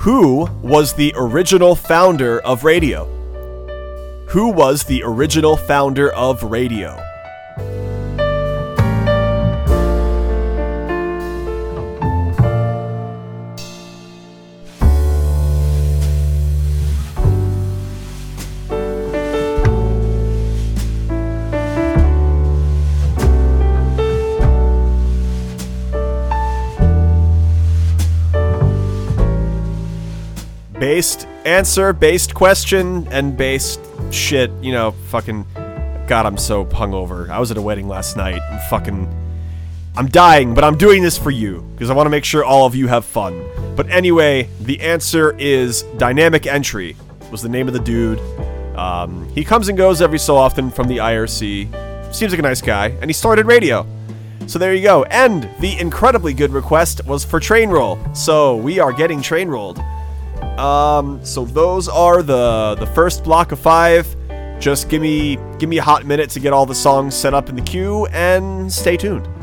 Who was the original founder of radio? Who was the original founder of radio? Based answer, based question, and based shit, fucking... God, I'm so hungover. I was at a wedding last night, and I'm dying, but I'm doing this for you, because I want to make sure all of you have fun. But anyway, the answer is Dynamic Entry, was the name of the dude. He comes and goes every so often from the IRC. Seems like a nice guy, and he started radio. So there you go. And the incredibly good request was for Train Roll. So we are getting Train Rolled. So those are the first block of 5. Just give me a hot minute to get all the songs set up in the queue, and stay tuned.